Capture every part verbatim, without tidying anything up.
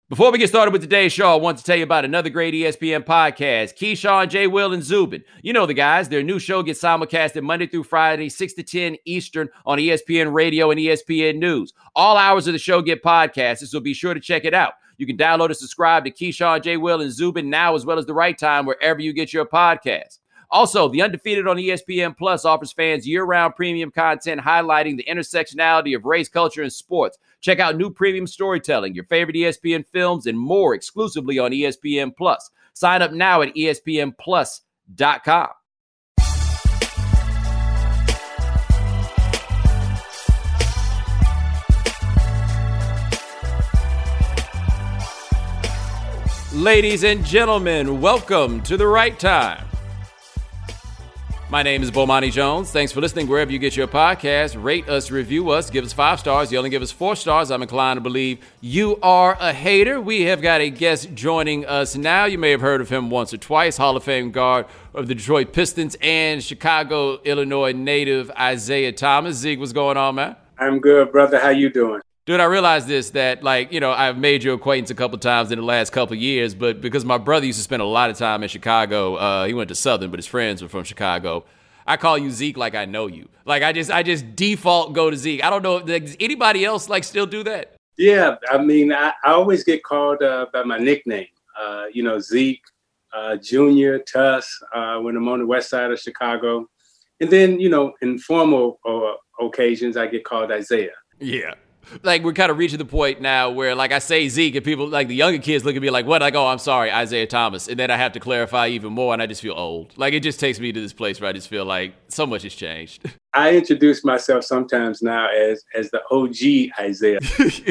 Before we get started with today's show, I want to tell you about another great E S P N podcast, Keyshawn, J. Will, and Zubin. You know the guys. Their new show gets simulcasted Monday through Friday, six to ten Eastern on E S P N Radio and E S P N News. All hours of the show get podcasted, so be sure to check it out. You can download and subscribe to Keyshawn, J. Will, and Zubin now as well as The Right Time wherever you get your podcast. Also, The Undefeated on E S P N Plus offers fans year-round premium content highlighting the intersectionality of race, culture, and sports. Check out new premium storytelling, your favorite E S P N films, and more exclusively on E S P N Plus. Sign up now at E S P N plus dot com. Ladies and gentlemen, welcome to The Right Time. My name is Bomani Jones. Thanks for listening wherever you get your podcast. Rate us, review us, give us five stars. You only give us four stars. I'm inclined to believe you are a hater. We have got a guest joining us now. You may have heard of him once or twice. Hall of Fame guard of the Detroit Pistons and Chicago, Illinois native Isiah Thomas. Zeke, what's going on, man? I'm good, brother. How you doing? Dude, I realized this, that, like, you know, I've made your acquaintance a couple times in the last couple of years, but because my brother used to spend a lot of time in Chicago, uh, he went to Southern, but his friends were from Chicago. I call you Zeke like I know you. Like, I just I just default go to Zeke. I don't know, does anybody else, like, still do that? Yeah, I mean, I, I always get called uh, by my nickname, uh, you know, Zeke, uh, Junior, Tuss, uh, when I'm on the west side of Chicago. And then, you know, in formal uh, occasions, I get called Isiah. Yeah. Like, we're kind of reaching the point now where, like, I say Zeke, and people, like, the younger kids look at me like, what? I go, I'm sorry, Isiah Thomas. And then I have to clarify even more, and I just feel old. Like, it just takes me to this place where I just feel like so much has changed. I introduce myself sometimes now as as the O G Isiah.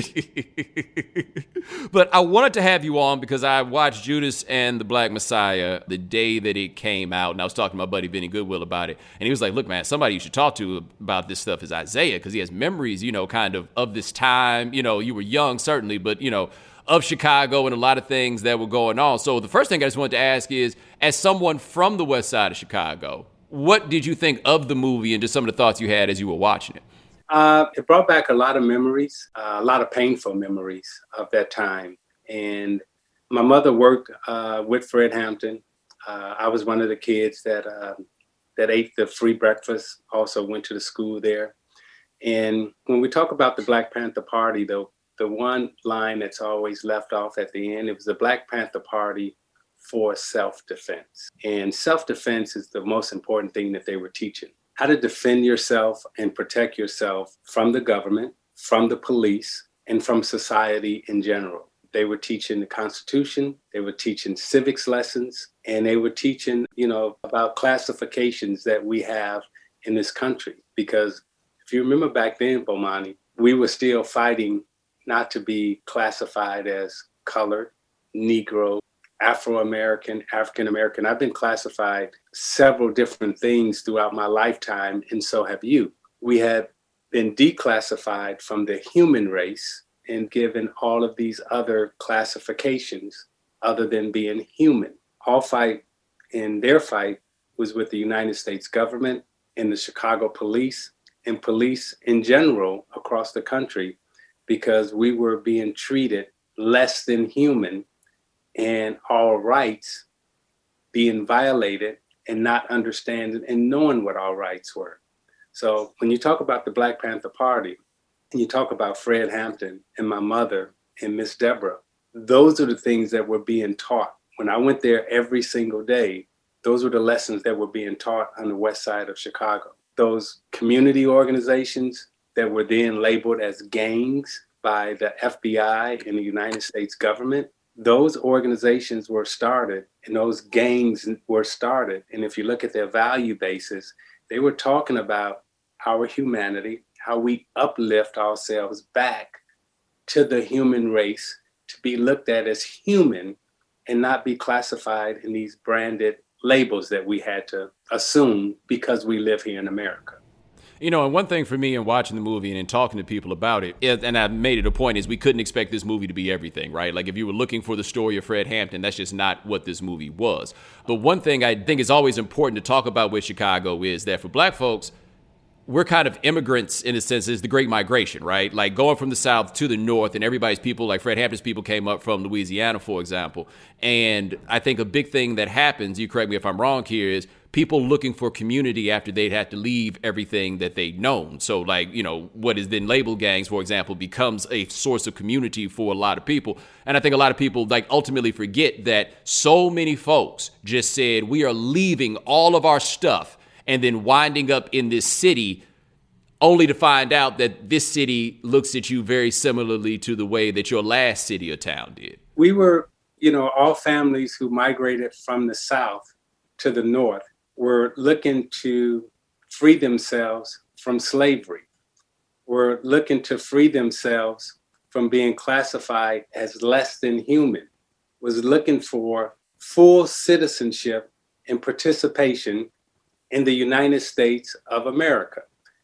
But I wanted to have you on because I watched Judas and the Black Messiah the day that it came out, and I was talking to my buddy Benny Goodwill about it, and he was like, look, man, somebody you should talk to about this stuff is Isiah, because he has memories, you know, kind of of this time. You know, you were young, certainly, but, you know, of Chicago and a lot of things that were going on. So the first thing I just wanted to ask is, as someone from the west side of Chicago, what did you think of the movie and just some of the thoughts you had as you were watching it? Uh, it brought back a lot of memories, uh, a lot of painful memories of that time. And my mother worked uh, with Fred Hampton. Uh, I was one of the kids that uh, that ate the free breakfast, also went to the school there. And when we talk about the Black Panther Party, though, the one line that's always left off at the end, it was the Black Panther Party for self-defense. And self-defense is the most important thing that they were teaching. How to defend yourself and protect yourself from the government, from the police, and from society in general. They were teaching the Constitution, they were teaching civics lessons, and they were teaching, you know, about classifications that we have in this country. Because if you remember back then, Bomani, we were still fighting not to be classified as colored, Negro, Afro-American, African-American. I've been classified several different things throughout my lifetime, and so have you. We have been declassified from the human race and given all of these other classifications other than being human. Our fight and their fight was with the United States government and the Chicago police and police in general across the country, because we were being treated less than human and our rights being violated and not understanding and knowing what our rights were. So when you talk about the Black Panther Party and you talk about Fred Hampton and my mother and Miss Deborah, those are the things that were being taught. When I went there every single day, those were the lessons that were being taught on the west side of Chicago. Those community organizations that were then labeled as gangs by the F B I and the United States government, those organizations were started and those gangs were started. And if you look at their value basis, they were talking about our humanity, how we uplift ourselves back to the human race, to be looked at as human and not be classified in these branded labels that we had to assume because we live here in America. You know, and one thing for me in watching the movie and in talking to people about it, and I made it a point, is we couldn't expect this movie to be everything, right? Like, if you were looking for the story of Fred Hampton, that's just not what this movie was. But one thing I think is always important to talk about with Chicago is that for black folks, we're kind of immigrants in a sense. Is the Great Migration, right? Like going from the South to the North, and everybody's people, like Fred Hampton's people, came up from Louisiana, for example. And I think a big thing that happens, you correct me if I'm wrong here, is people looking for community after they'd have to leave everything that they'd known. So like, you know, what is then labeled gangs, for example, becomes a source of community for a lot of people. And I think a lot of people like ultimately forget that so many folks just said, we are leaving all of our stuff and then winding up in this city only to find out that this city looks at you very similarly to the way that your last city or town did. We were, you know, all families who migrated from the South to the North were looking to free themselves from slavery, were looking to free themselves from being classified as less than human, was looking for full citizenship and participation in the United States of America.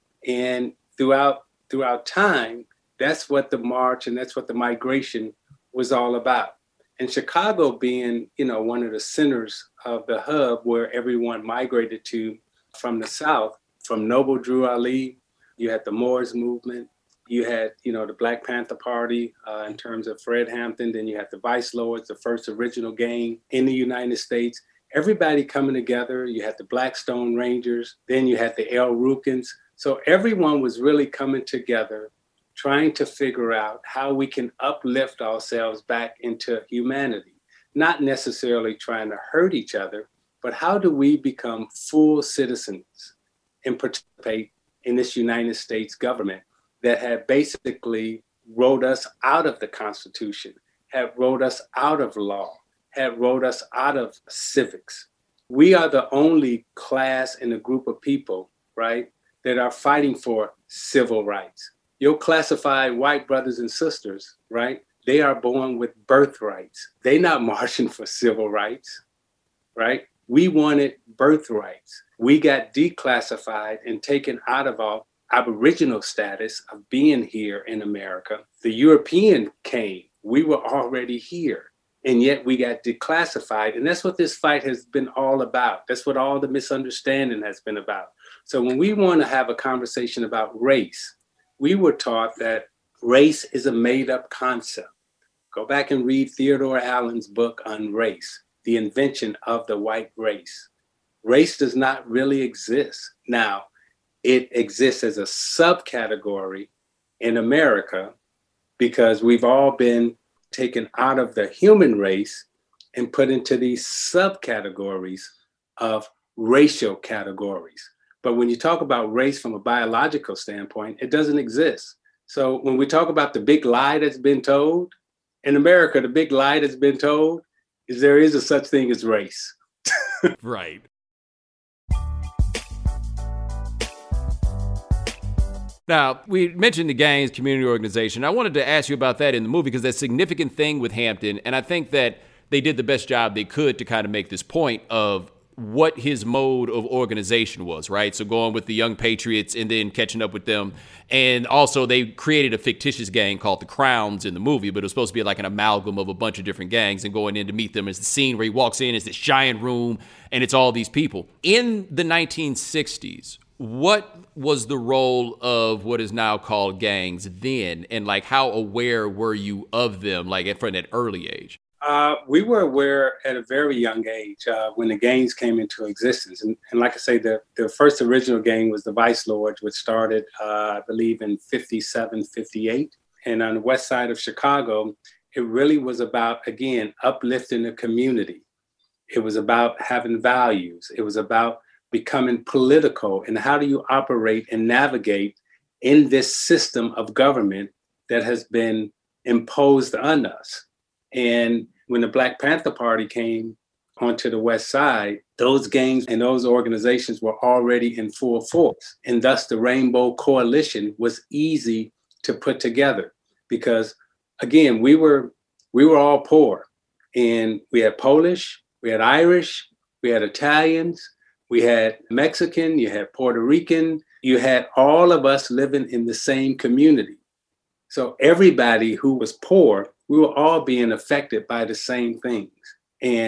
And throughout throughout time, that's what the march and that's what the migration was all about. And Chicago being, you know, one of the centers of the hub where everyone migrated to from the South, from Noble Drew Ali, you had the Moors movement, you had, you know, the Black Panther Party uh, in terms of Fred Hampton, then you had the Vice Lords, the first original gang in the United States. Everybody coming together. You had the Blackstone Rangers, then you had the El Rukins. So everyone was really coming together, trying to figure out how we can uplift ourselves back into humanity, not necessarily trying to hurt each other, but how do we become full citizens and participate in this United States government that had basically wrote us out of the Constitution, had wrote us out of law, had wrote us out of civics. We are the only class in a group of people, right, that are fighting for civil rights. Your classified white brothers and sisters, right, they are born with birthrights. They're not marching for civil rights, right? We wanted birthrights. We got declassified and taken out of our aboriginal status of being here in America. The European came. We were already here. And yet we got declassified. And that's what this fight has been all about. That's what all the misunderstanding has been about. So when we want to have a conversation about race, we were taught that race is a made-up concept. Go back and read Theodore Allen's book on race, The Invention of the White Race. Race does not really exist. Now, it exists as a subcategory in America because we've all been taken out of the human race and put into these subcategories of racial categories. But when you talk about race from a biological standpoint, it doesn't exist. So when we talk about the big lie that's been told, in America, the big lie that's been told is there is a such thing as race. Right. Now, we mentioned the gangs, community organization. I wanted to ask you about that in the movie because that's a significant thing with Hampton. And I think that they did the best job they could to kind of make this point of what his mode of organization was, right? So going with the Young Patriots and then catching up with them. And also they created a fictitious gang called the Crowns in the movie, but it was supposed to be like an amalgam of a bunch of different gangs, and going in to meet them is the scene where he walks in, it's this giant room and it's all these people. In the nineteen sixties, what was the role of what is now called gangs then? And like, how aware were you of them, like from that early age? Uh, we were aware at a very young age uh, when the gangs came into existence. And, and like I say, the, the first original gang was the Vice Lords, which started, uh, I believe, in fifty-seven, fifty-eight. And on the west side of Chicago, it really was about, again, uplifting the community. It was about having values. It was about becoming political, and how do you operate and navigate in this system of government that has been imposed on us. And when the Black Panther Party came onto the West Side, those gangs and those organizations were already in full force. And thus the Rainbow Coalition was easy to put together because, again, we were we were all poor. And we had Polish, we had Irish, we had Italians, we had Mexican, you had Puerto Rican, you had all of us living in the same community. So everybody who was poor, we were all being affected by the same things. And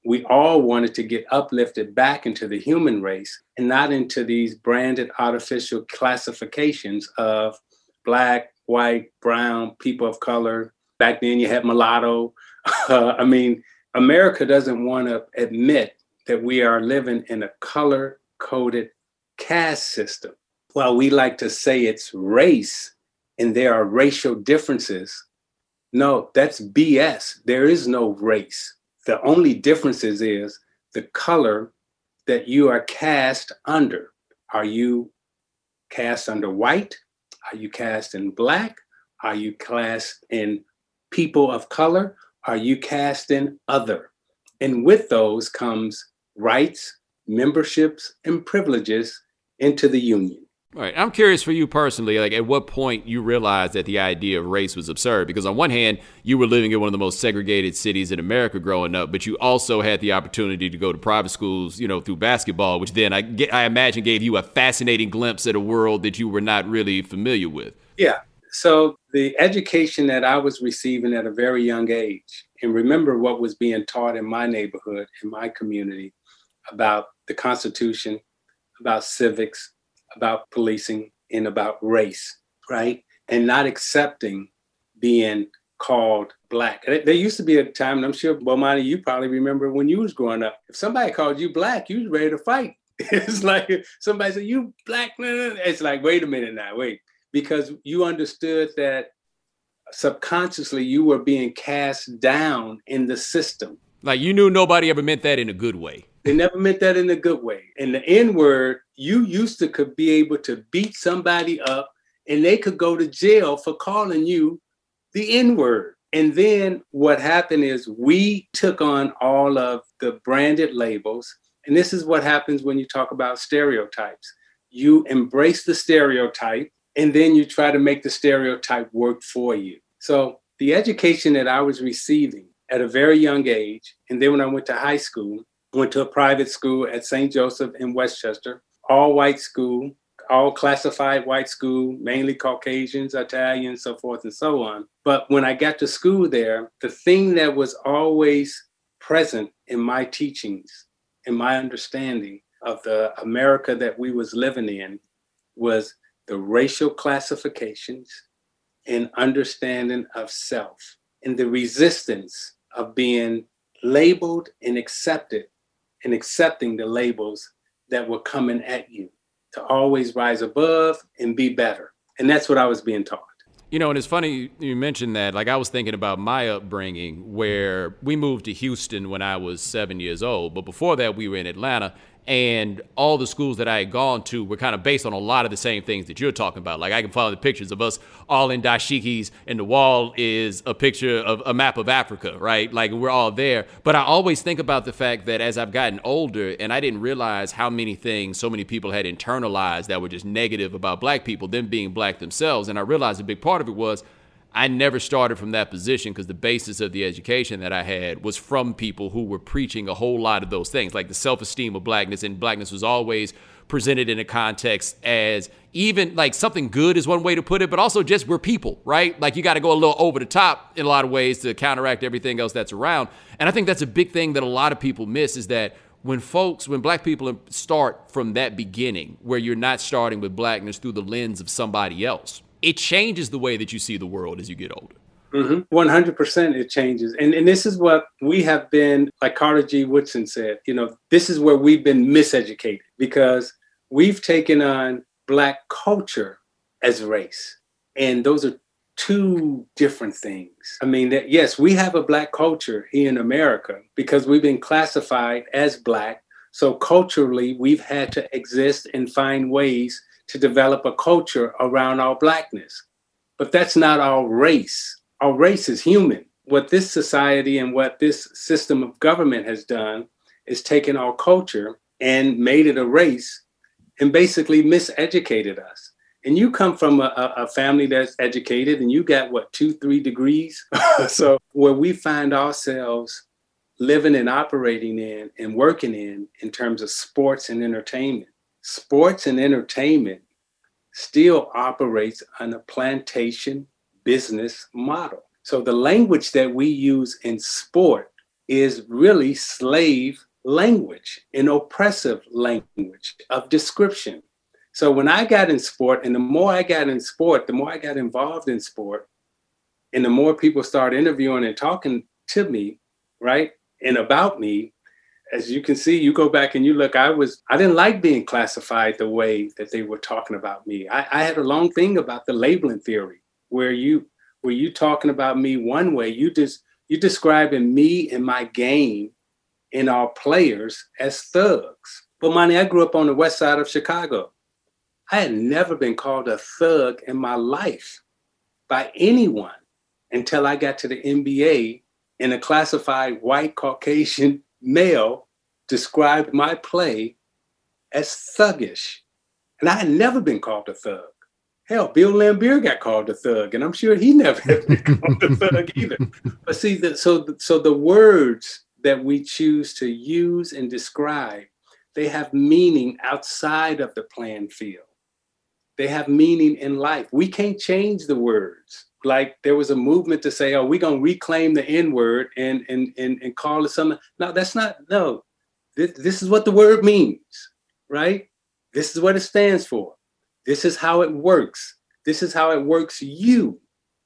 we all wanted to get uplifted back into the human race and not into these branded artificial classifications of Black, white, brown, people of color. Back then you had mulatto. Uh, I mean, America doesn't want to admit that we are living in a color-coded caste system. While we like to say it's race and there are racial differences, no, that's B S. There is no race. The only differences is the color that you are cast under. Are you cast under white? Are you cast in Black? Are you cast in people of color? Are you cast in other? And with those comes rights, memberships, and privileges into the union. Right. I'm curious for you personally, like at what point you realized that the idea of race was absurd? Because on one hand, you were living in one of the most segregated cities in America growing up, but you also had the opportunity to go to private schools, you know, through basketball, which then I, get, I imagine gave you a fascinating glimpse at a world that you were not really familiar with. Yeah. So the education that I was receiving at a very young age, and remember what was being taught in my neighborhood, in my community, about the Constitution, about civics, about policing, and about race, right? And not accepting being called Black. There used to be a time, and I'm sure, Bomani, you probably remember when you was growing up, if somebody called you Black, you was ready to fight. It's like somebody said, you Black, it's like, wait a minute now, wait. Because you understood that subconsciously you were being cast down in the system. Like you knew nobody ever meant that in a good way. They never meant that in a good way. And the N word, you used to could be able to beat somebody up and they could go to jail for calling you the N word. And then what happened is we took on all of the branded labels. And this is what happens when you talk about stereotypes. You embrace the stereotype and then you try to make the stereotype work for you. So the education that I was receiving at a very young age, and then when I went to high school, went to a private school at Saint Joseph in Westchester, all white school, all classified white school, mainly Caucasians, Italians, so forth and so on. But when I got to school there, the thing that was always present in my teachings, in my understanding of the America that we was living in, was the racial classifications and understanding of self and the resistance of being labeled and accepted and accepting the labels that were coming at you, to always rise above and be better. And that's what I was being taught. You know, and it's funny you mentioned that. Like, I was thinking about my upbringing where we moved to Houston when I was seven years old. But before that, we were in Atlanta. And all the schools that I had gone to were kind of based on a lot of the same things that you're talking about. Like, I can follow the pictures of us all in dashikis, and the wall is a picture of a map of Africa, right? Like, we're all there. But I always think about the fact that as I've gotten older, and I didn't realize how many things so many people had internalized that were just negative about Black people, them being Black themselves. And I realized a big part of it was I never started from that position because the basis of the education that I had was from people who were preaching a whole lot of those things, like the self-esteem of Blackness. And Blackness was always presented in a context as even like something good is one way to put it, but also just we're people, right? Like you got to go a little over the top in a lot of ways to counteract everything else that's around. And I think that's a big thing that a lot of people miss is that when folks, when Black people start from that beginning, where you're not starting with Blackness through the lens of somebody else, it changes the way that you see the world as you get older. Mm-hmm. one hundred percent it changes. And, and this is what we have been, like Carter G. Woodson said, you know, this is where we've been miseducated because we've taken on Black culture as race. And those are two different things. I mean, that, yes, we have a Black culture here in America because we've been classified as Black. So culturally, we've had to exist and find ways to develop a culture around our Blackness. But that's not our race. Our race is human. What this society and what this system of government has done is taken our culture and made it a race and basically miseducated us. And you come from a, a family that's educated and you got, what, two, three degrees? So where we find ourselves living and operating in and working in, in terms of sports and entertainment, sports and entertainment still operates on a plantation business model. So the language that we use in sport is really slave language, an oppressive language of description. So when I got in sport, and the more I got in sport, the more I got involved in sport, and the more people started interviewing and talking to me, right, and about me, as you can see, you go back and you look, I was, I didn't like being classified the way that they were talking about me. I, I had a long thing about the labeling theory, where you, where you talking about me one way, you just, you describing me and my game and our players as thugs. But Monty, I grew up on the west side of Chicago. I had never been called a thug in my life by anyone until I got to the N B A, and a classified white Caucasian male described my play as thuggish. And I had never been called a thug. Hell, Bill Laimbeer got called a thug, and I'm sure he never had been called a thug either. But see, the, so, the, so the words that we choose to use and describe, they have meaning outside of the playing field. They have meaning in life. We can't change the words. Like there was a movement to say, oh, we're going to reclaim the N word and, and, and, and call it something. No, that's not, no. This, this is what the word means, right? This is what it stands for. This is how it works. This is how it works you.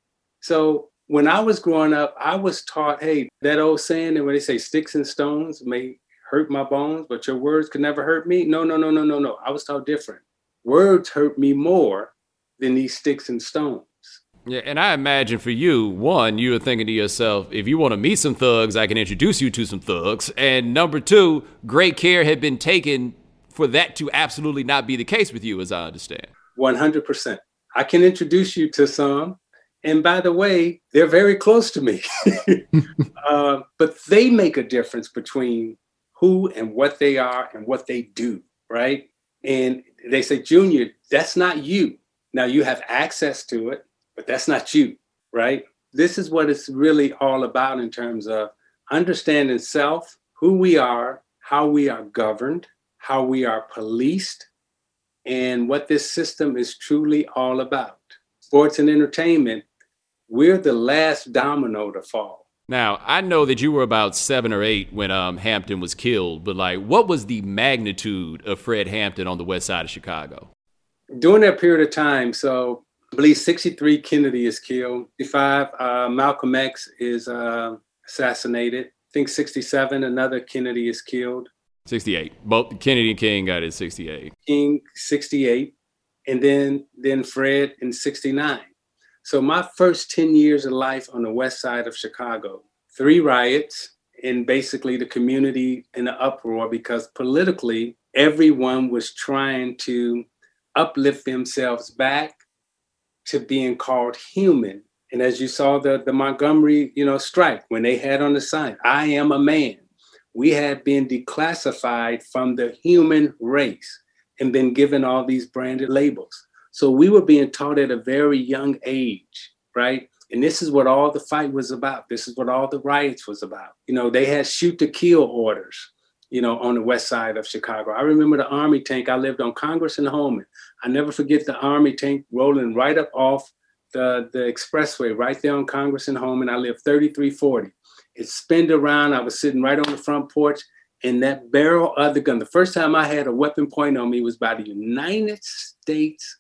So when I was growing up, I was taught, hey, that old saying that when they say sticks and stones may hurt my bones, but your words could never hurt me. No, no, no, no, no, no. I was taught different. Words hurt me more than these sticks and stones. Yeah, and I imagine for you, one, you were thinking to yourself, if you want to meet some thugs, I can introduce you to some thugs. And number two, great care had been taken for that to absolutely not be the case with you, as I understand. one hundred percent. I can introduce you to some. And by the way, they're very close to me. uh, but they make a difference between who and what they are and what they do, right? And they say, Junior, that's not you. Now you have access to it, but that's not you, right? This is what it's really all about in terms of understanding self, who we are, how we are governed, how we are policed, and what this system is truly all about. Sports and entertainment, we're the last domino to fall. Now, I know that you were about seven or eight when um, Hampton was killed, but like, what was the magnitude of Fred Hampton on the west side of Chicago? During that period of time, so I believe sixty-three, Kennedy is killed. sixty-five, uh, Malcolm X is uh, assassinated. I think sixty-seven, another Kennedy is killed. sixty-eight. Both Kennedy and King got it sixty-eight. King, sixty-eight. And then, then Fred in sixty-nine. So my first ten years of life on the west side of Chicago, three riots, and basically the community in an uproar because politically, everyone was trying to uplift themselves back to being called human. And as you saw the, the Montgomery, you know, strike, when they had on the sign, I am a man, we had been declassified from the human race and been given all these branded labels. So we were being taught at a very young age, right? And this is what all the fight was about. This is what all the riots was about. You know, they had shoot to kill orders, you know, on the west side of Chicago. I remember the Army tank. I lived on Congress and Holman. I never forget the Army tank rolling right up off the, the expressway right there on Congress and Holman. I lived thirty-three forty. It spinned around. I was sitting right on the front porch, and that barrel of the gun, the first time I had a weapon pointed on me was by the United States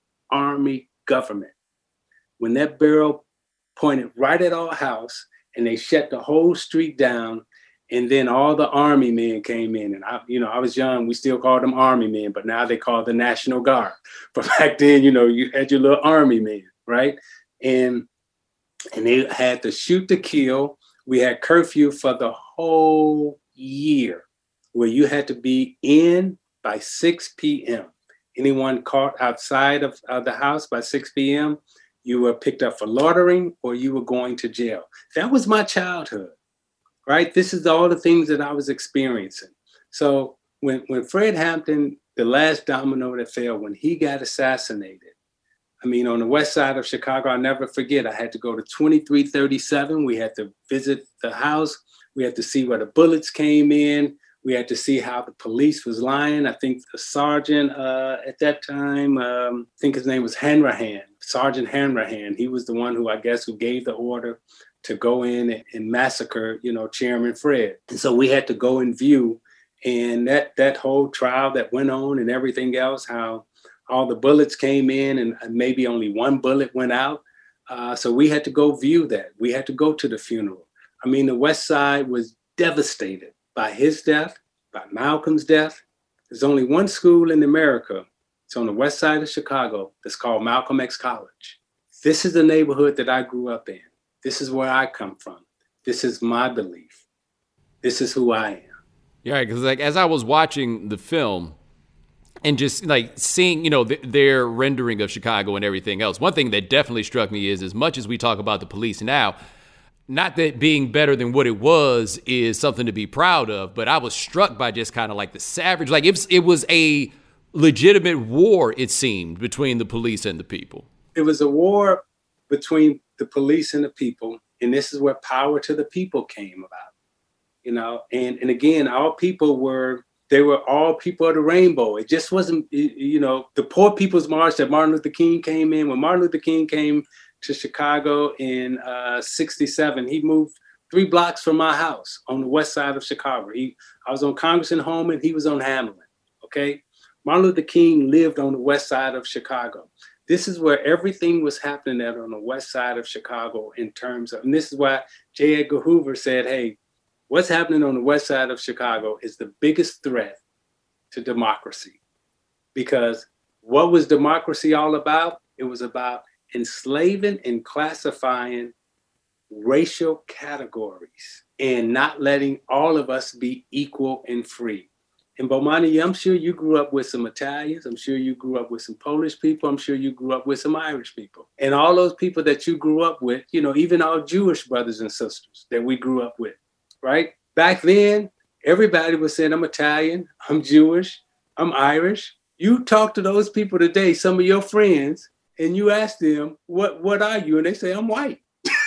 Army government. When that barrel pointed right at our house and they shut the whole street down, and then all the Army men came in. And I, you know, I was young, we still called them Army men, but now they call the National Guard. But back then, you know, you had your little Army men, right? And, and they had to shoot to kill. We had curfew for the whole year where you had to be in by six p.m. Anyone caught outside of, of the house by six p.m., you were picked up for loitering or you were going to jail. That was my childhood, right? This is all the things that I was experiencing. So when, when Fred Hampton, the last domino that fell, when he got assassinated, I mean, on the west side of Chicago, I'll never forget, I had to go to twenty-three thirty-seven. We had to visit the house. We had to see where the bullets came in. We had to see how the police was lying. I think the sergeant uh, at that time, um, I think his name was Hanrahan, Sergeant Hanrahan. He was the one who, I guess, who gave the order to go in and, and massacre, you know, Chairman Fred. And so we had to go and view, and that that whole trial that went on and everything else, how all the bullets came in and maybe only one bullet went out. Uh, so we had to go view that. We had to go to the funeral. I mean, the West Side was devastated by his death, by Malcolm's death. There's only one school in America. It's on the west side of Chicago. It's called Malcolm X College. This is the neighborhood that I grew up in. This is where I come from. This is my belief. This is who I am. Yeah, because like as I was watching the film and just like seeing, you know, th- their rendering of Chicago and everything else, one thing that definitely struck me is as much as we talk about the police now, not that being better than what it was is something to be proud of, but I was struck by just kind of like the savage, like it was, it was a legitimate war, it seemed, between the police and the people. It was a war between the police and the people. And this is where power to the people came about, you know, and, and again, our people were, they were all people of the rainbow. It just wasn't, you know, the Poor People's March that Martin Luther King came in. When Martin Luther King came to Chicago in uh, sixty-seven, he moved three blocks from my house on the west side of Chicago. He, I was on Congress and Holman, he was on Hamlin, okay? Martin Luther King lived on the west side of Chicago. This is where everything was happening at on the west side of Chicago in terms of, and this is why J. Edgar Hoover said, hey, what's happening on the west side of Chicago is the biggest threat to democracy. Because what was democracy all about? It was about enslaving and classifying racial categories and not letting all of us be equal and free. And Bomani, I'm sure you grew up with some Italians. I'm sure you grew up with some Polish people. I'm sure you grew up with some Irish people. And all those people that you grew up with, you know, even our Jewish brothers and sisters that we grew up with, right? Back then, everybody was saying, I'm Italian, I'm Jewish, I'm Irish. You talk to those people today, some of your friends, and you ask them, what, what are you? And they say, I'm white.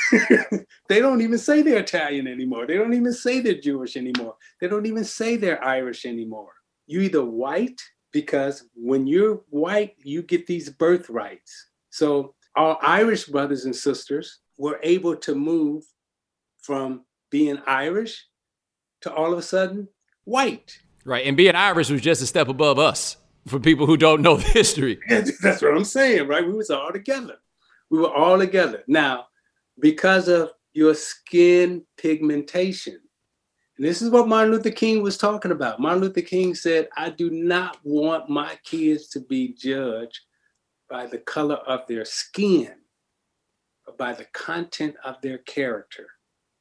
They don't even say they're Italian anymore. They don't even say they're Jewish anymore. They don't even say they're Irish anymore. You're either white, because when you're white, you get these birthrights. So our Irish brothers and sisters were able to move from being Irish to all of a sudden white. Right. And being Irish was just a step above us for people who don't know the history. That's what I'm saying, right? We was all together. We were all together. Now, because of your skin pigmentation, and this is what Martin Luther King was talking about. Martin Luther King said, I do not want my kids to be judged by the color of their skin, but by the content of their character.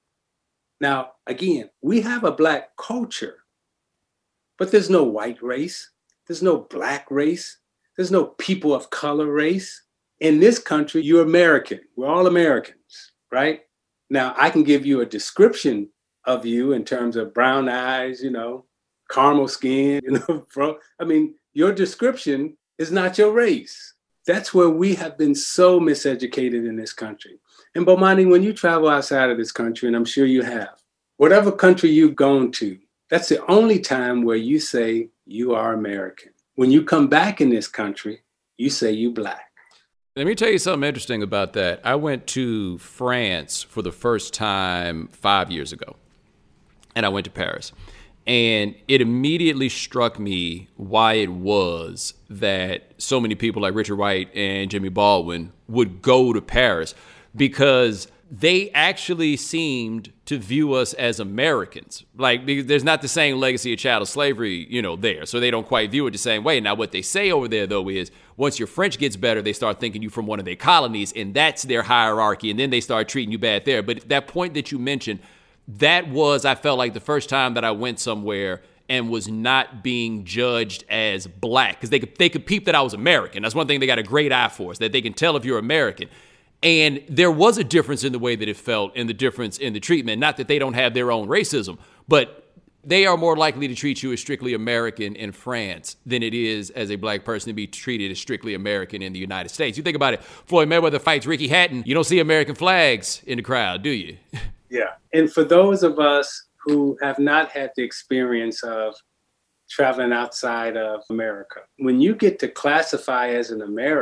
Now, again, we have a Black culture, but there's no white race. There's no Black race. There's no people of color race. In this country, you're American. We're all Americans, right? Now, I can give you a description of you in terms of brown eyes, you know, caramel skin, you know, bro. I mean, your description is not your race. That's where we have been so miseducated in this country. And Bomani, when you travel outside of this country, and I'm sure you have, whatever country you've gone to, that's the only time where you say you are American. When you come back in this country, you say you Black. Let me tell you something interesting about that. I went to France for the first time five years ago, and I went to Paris. And it immediately struck me why it was that so many people like Richard Wright and Jimmy Baldwin would go to Paris, because they actually seemed to view us as Americans. Like, there's not the same legacy of chattel slavery, you know, there. So they don't quite view it the same way. Now, what they say over there, though, is once your French gets better, they start thinking you from one of their colonies, and that's their hierarchy. And then they start treating you bad there. But that point that you mentioned, that was, I felt like, the first time that I went somewhere and was not being judged as Black, because they could, they could peep that I was American. That's one thing they got a great eye for, is that they can tell if you're American. And there was a difference in the way that it felt, and the difference in the treatment. Not that they don't have their own racism, but they are more likely to treat you as strictly American in France than it is as a Black person to be treated as strictly American in the United States. You think about it, Floyd Mayweather fights Ricky Hatton, you don't see American flags in the crowd, do you? Yeah. And for those of us who have not had the experience of traveling outside of America, when you get to classify as an American,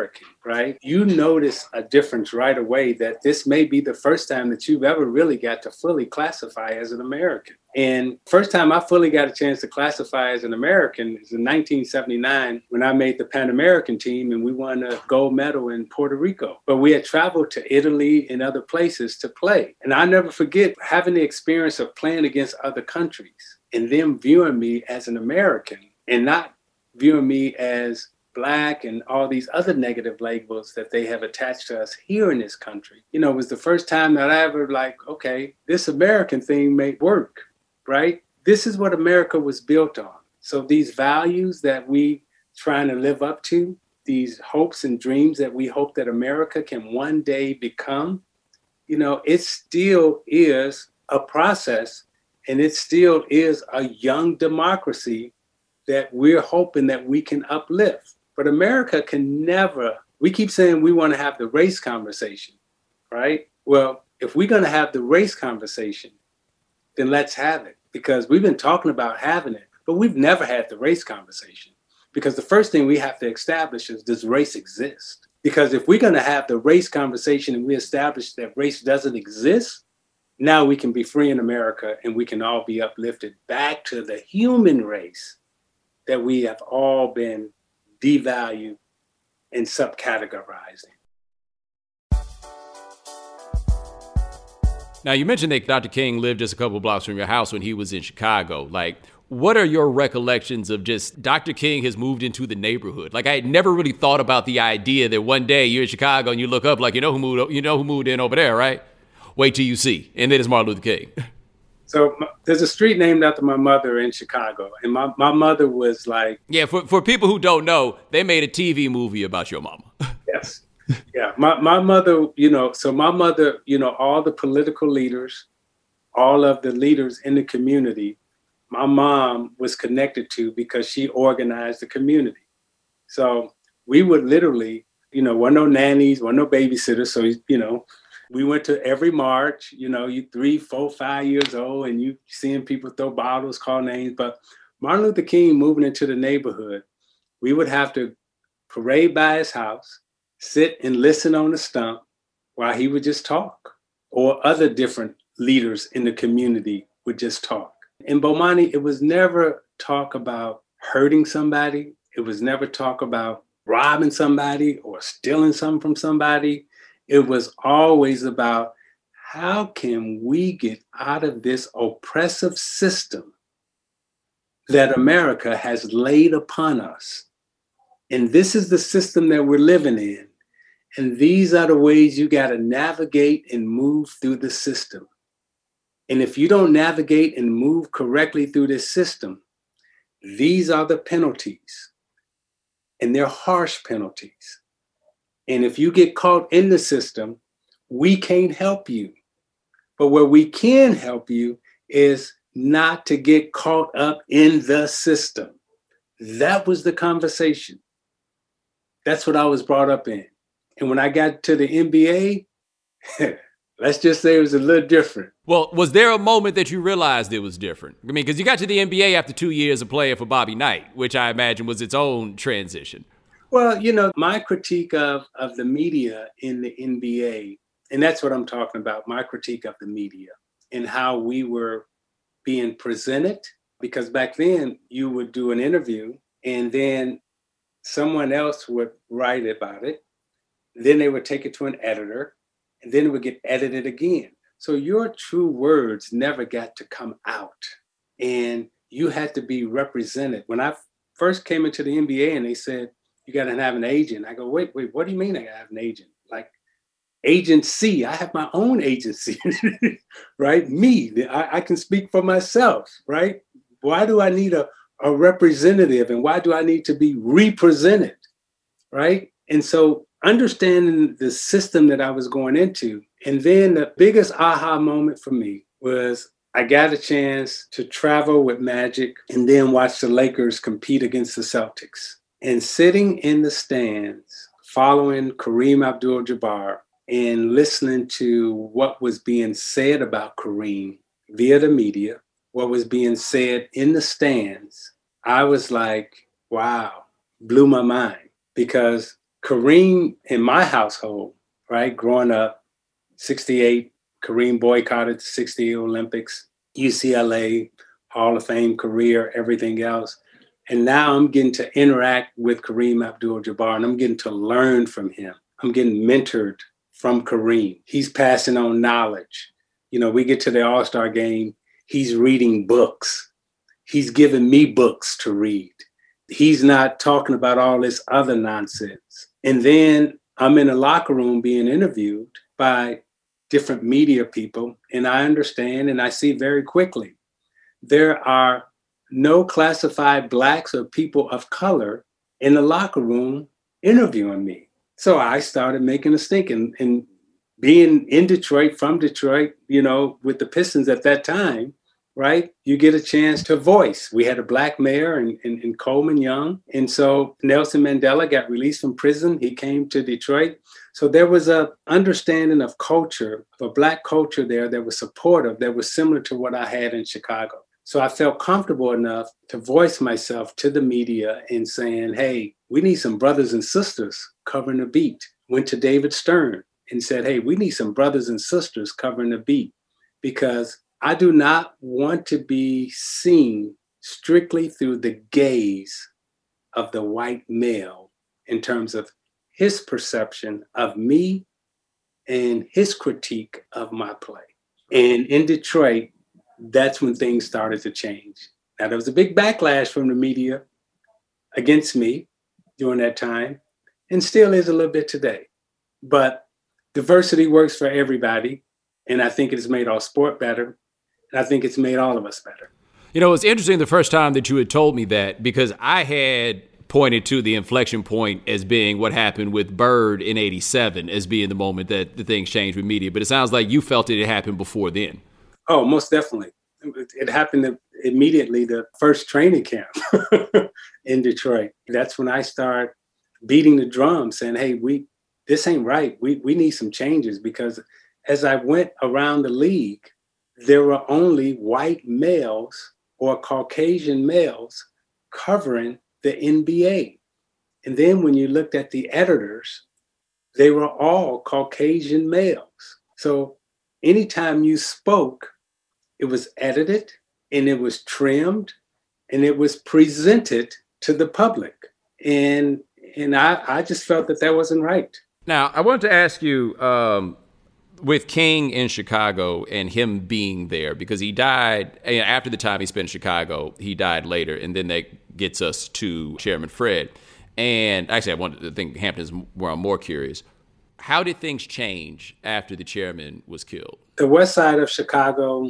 right? You notice a difference right away that this may be the first time that you've ever really got to fully classify as an American. And first time I fully got a chance to classify as an American is in nineteen seventy-nine when I made the Pan American team and we won a gold medal in Puerto Rico. But we had traveled to Italy and other places to play. And I never forget having the experience of playing against other countries and them viewing me as an American and not viewing me as Black and all these other negative labels that they have attached to us here in this country. You know, it was the first time that I ever like, okay, this American thing may work, right? This is what America was built on. So these values that we trying to live up to, these hopes and dreams that we hope that America can one day become, you know, it still is a process and it still is a young democracy that we're hoping that we can uplift. But America can never, we keep saying we want to have the race conversation, right? Well, if we're going to have the race conversation, then let's have it, because we've been talking about having it, but we've never had the race conversation. Because the first thing we have to establish is, does race exist? Because if we're going to have the race conversation and we establish that race doesn't exist, now we can be free in America and we can all be uplifted back to the human race that we have all been devalued and subcategorizing. Now, you mentioned that Doctor King lived just a couple of blocks from your house when he was in Chicago. Like, what are your recollections of just Doctor King has moved into the neighborhood? Like, I had never really thought about the idea that one day you're in Chicago and you look up, like, you know who moved, you know who moved in over there, right? Wait till you see. And then it's Martin Luther King. So there's a street named after my mother in Chicago. And my, my mother was like... Yeah, for, for people who don't know, they made a T V movie about your mama. Yes. Yeah. My, my mother, you know, so my mother, you know, all the political leaders, all of the leaders in the community, my mom was connected to because she organized the community. So we would literally, you know, weren't no nannies, weren't no babysitters. So, you know, we went to every march, you know, you three, four, five years old and you seeing people throw bottles, call names. But Martin Luther King moving into the neighborhood, we would have to parade by his house, sit and listen on the stump while he would just talk, or other different leaders in the community would just talk. In Bomani, it was never talk about hurting somebody. It was never talk about robbing somebody or stealing something from somebody. It was always about how can we get out of this oppressive system that America has laid upon us. And this is the system that we're living in. And these are the ways you got to navigate and move through the system. And if you don't navigate and move correctly through this system, these are the penalties. And they're harsh penalties. And if you get caught in the system, we can't help you. But where we can help you is not to get caught up in the system. That was the conversation. That's what I was brought up in. And when I got to the N B A, let's just say it was a little different. Well, was there a moment that you realized it was different? I mean, because you got to the N B A after two years of playing for Bobby Knight, which I imagine was its own transition. Well, you know, my critique of, of the media in the N B A, and that's what I'm talking about, my critique of the media and how we were being presented. Because back then you would do an interview and then someone else would write about it. Then they would take it to an editor and then it would get edited again. So your true words never got to come out and you had to be represented. When I first came into the N B A and they said, you got to have an agent. I go, wait, wait, what do you mean I got to have an agent? Like agency, I have my own agency, right? Me, I, I can speak for myself, right? Why do I need a, a representative and why do I need to be represented, right? And so understanding the system that I was going into. And then the biggest aha moment for me was I got a chance to travel with Magic and then watch the Lakers compete against the Celtics. And sitting in the stands, following Kareem Abdul-Jabbar and listening to what was being said about Kareem via the media, what was being said in the stands, I was like, wow, blew my mind. Because Kareem, in my household, right, growing up, sixty-eight, Kareem boycotted the sixty-eight Olympics, U C L A, Hall of Fame career, everything else. And now I'm getting to interact with Kareem Abdul-Jabbar, and I'm getting to learn from him. I'm getting mentored from Kareem. He's passing on knowledge. You know, we get to the All-Star game, he's reading books. He's giving me books to read. He's not talking about all this other nonsense. And then I'm in a locker room being interviewed by different media people, and I understand and I see very quickly there are no classified Blacks or people of color in the locker room interviewing me. So I started making a stink, and, and being in Detroit, from Detroit, you know, with the Pistons at that time, right? You get a chance to voice. We had a Black mayor in, in, in Coleman Young. And so Nelson Mandela got released from prison. He came to Detroit. So there was a understanding of culture, of a Black culture there that was supportive, that was similar to what I had in Chicago. So I felt comfortable enough to voice myself to the media in saying, hey, we need some brothers and sisters covering the beat. Went to David Stern and said, hey, we need some brothers and sisters covering the beat, because I do not want to be seen strictly through the gaze of the white male in terms of his perception of me and his critique of my play. And in Detroit, that's when things started to change. Now, there was a big backlash from the media against me during that time, and still is a little bit today. But diversity works for everybody, and I think it's made our sport better. I think it's made all of us better. You know, it's interesting the first time that you had told me that, because I had pointed to the inflection point as being what happened with Bird in eighty-seven as being the moment that the things changed with media. But it sounds like you felt it had happened before then. Oh, most definitely. It happened immediately, the first training camp in Detroit. That's when I started beating the drum saying, hey, we this ain't right. We, we need some changes, because as I went around the league, there were only white males or Caucasian males covering the N B A. And then when you looked at the editors, they were all Caucasian males. So anytime you spoke, it was edited and it was trimmed and it was presented to the public. And and I, I just felt that that wasn't right. Now, I wanted to ask you, um, with King in Chicago and him being there, because he died after the time he spent in Chicago, he died later. And then that gets us to Chairman Fred. And actually, I wanted to think Hampton's where I'm more curious. How did things change after the chairman was killed? The west side of Chicago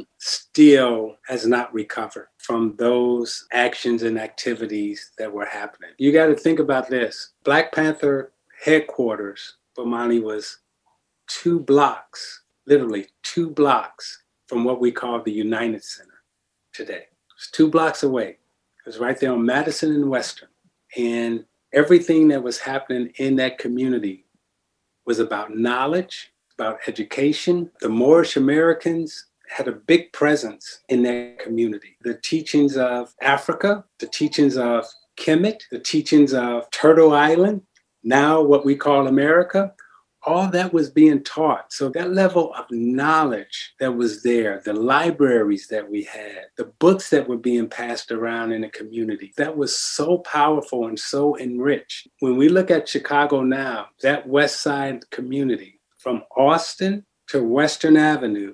still has not recovered from those actions and activities that were happening. You got to think about this. Black Panther headquarters, Bomani, was two blocks, literally two blocks from what we call the United Center today. It's two blocks away. It was right there on Madison and Western. And everything that was happening in that community was about knowledge, about education. The Moorish Americans had a big presence in that community. The teachings of Africa, the teachings of Kemet, the teachings of Turtle Island, now what we call America, all that was being taught. So that level of knowledge that was there, the libraries that we had, the books that were being passed around in the community, that was so powerful and so enriched. When we look at Chicago now, that West Side community, from Austin to Western Avenue,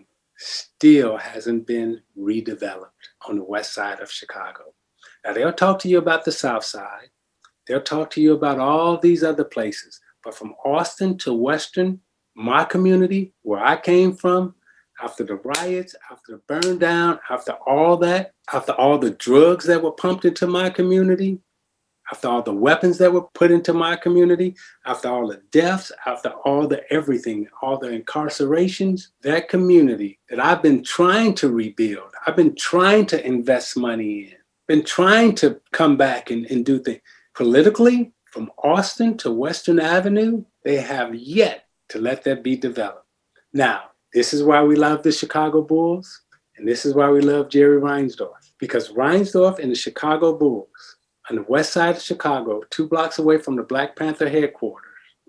still hasn't been redeveloped on the West Side of Chicago. Now, they'll talk to you about the South Side. They'll talk to you about all these other places. But from Austin to Western, my community, where I came from, after the riots, after the burn down, after all that, after all the drugs that were pumped into my community, after all the weapons that were put into my community, after all the deaths, after all the everything, all the incarcerations, that community that I've been trying to rebuild, I've been trying to invest money in, been trying to come back and, and do things politically. From Austin to Western Avenue, they have yet to let that be developed. Now, this is why we love the Chicago Bulls, and this is why we love Jerry Reinsdorf, because Reinsdorf and the Chicago Bulls on the west side of Chicago, two blocks away from the Black Panther headquarters,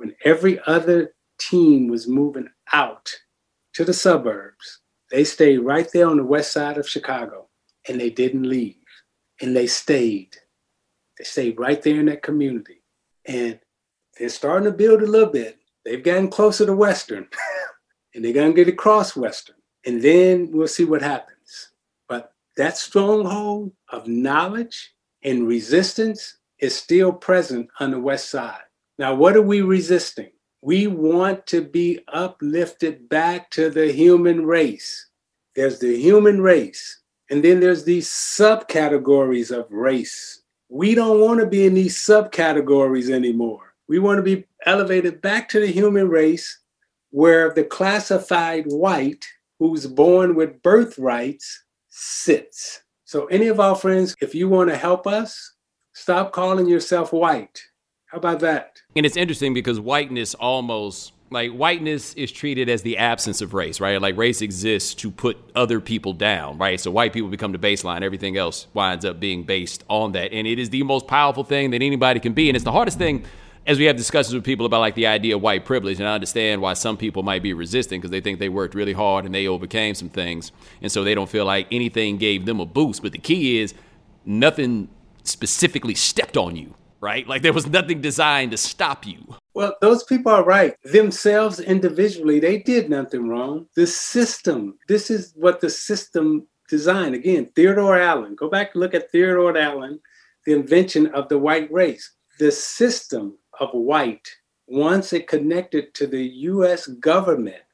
when every other team was moving out to the suburbs, they stayed right there on the west side of Chicago, and they didn't leave. And they stayed. They stayed right there in that community. And they're starting to build a little bit. They've gotten closer to Western, and they're going to get across Western. And then we'll see what happens. But that stronghold of knowledge and resistance is still present on the west side. Now, what are we resisting? We want to be uplifted back to the human race. There's the human race, and then there's these subcategories of race. We don't want to be in these subcategories anymore. We want to be elevated back to the human race, where the classified white who's born with birthrights sits. So any of our friends, if you want to help us, stop calling yourself white. How about that? And it's interesting because whiteness almost, like whiteness is treated as the absence of race, right? Like race exists to put other people down, right? So white people become the baseline. Everything else winds up being based on that. And it is the most powerful thing that anybody can be. And it's the hardest thing as we have discussions with people about like the idea of white privilege. And I understand why some people might be resistant because they think they worked really hard and they overcame some things. And so they don't feel like anything gave them a boost. But the key is nothing specifically stepped on you. Right? Like there was nothing designed to stop you. Well, those people are right. Themselves individually, they did nothing wrong. The system, this is what the system designed. Again, Theodore Allen. Go back and look at Theodore Allen, the invention of the white race. The system of white, once it connected to the U S government,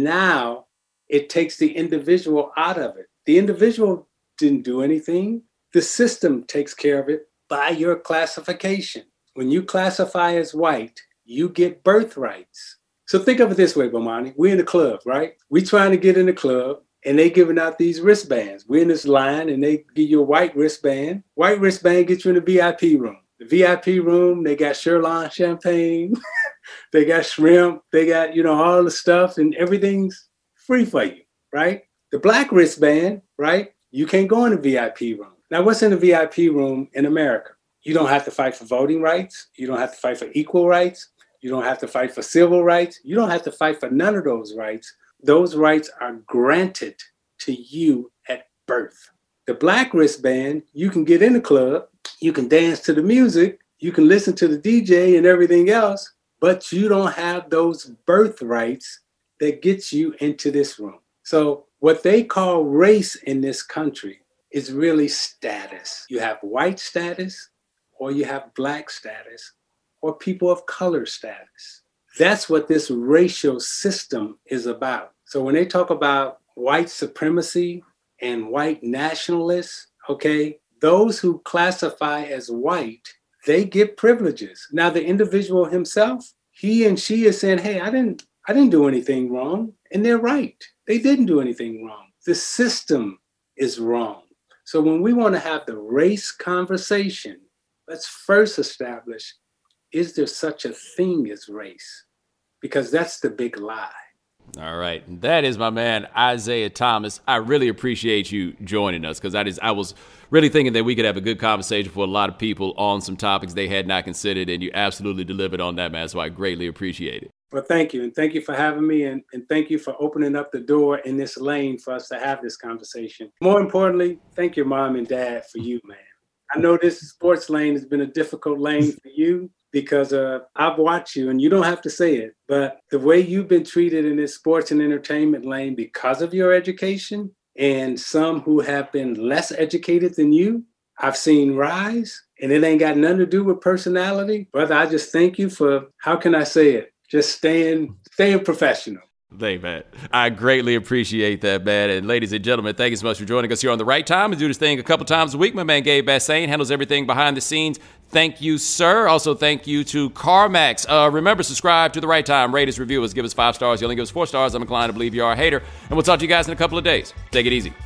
now it takes the individual out of it. The individual didn't do anything. The system takes care of it. By your classification. When you classify as white, you get birthrights. So think of it this way, Bomani. We're in the club, right? We're trying to get in the club, and they giving out these wristbands. We're in this line, and they give you a white wristband. White wristband gets you in the V I P room. The V I P room, they got Sherlon champagne. They got shrimp. They got, you know, all the stuff, and everything's free for you, right? The black wristband, right? You can't go in the V I P room. Now, what's in the V I P room in America? You don't have to fight for voting rights. You don't have to fight for equal rights. You don't have to fight for civil rights. You don't have to fight for none of those rights. Those rights are granted to you at birth. The black wristband, you can get in the club, you can dance to the music, you can listen to the D J and everything else, but you don't have those birthrights that gets you into this room. So what they call race in this country is really status. You have white status, or you have black status, or people of color status. That's what this racial system is about. So when they talk about white supremacy and white nationalists, okay, those who classify as white, they get privileges. Now the individual himself, he and she is saying, hey, I didn't, I didn't do anything wrong. And they're right. They didn't do anything wrong. The system is wrong. So when we want to have the race conversation, let's first establish, is there such a thing as race? Because that's the big lie. All right. That is my man, Isaiah Thomas. I really appreciate you joining us because I, just, I was really thinking that we could have a good conversation for a lot of people on some topics they had not considered, and you absolutely delivered on that, man. So I greatly appreciate it. Well, thank you. And thank you for having me. And, and thank you for opening up the door in this lane for us to have this conversation. More importantly, thank your mom and dad for you, man. I know this sports lane has been a difficult lane for you because uh, I've watched you, and you don't have to say it, but the way you've been treated in this sports and entertainment lane because of your education and some who have been less educated than you, I've seen rise, and it ain't got nothing to do with personality. Brother, I just thank you for, how can I say it? Just staying, staying professional. Hey, man. I greatly appreciate that, man. And ladies and gentlemen, thank you so much for joining us here on The Right Time. We do this thing a couple times a week. My man, Gabe Bassane, handles everything behind the scenes. Thank you, sir. Also, thank you to CarMax. Uh, remember, subscribe to The Right Time. Rate us, review us, give us five stars. You only give us four stars. I'm inclined to believe you are a hater. And we'll talk to you guys in a couple of days. Take it easy.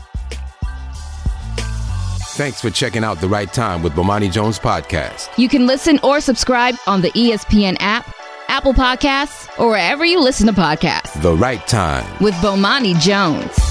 Thanks for checking out The Right Time with Bomani Jones podcast. You can listen or subscribe on the E S P N app, Apple Podcasts, or wherever you listen to podcasts. The Right Time with Bomani Jones.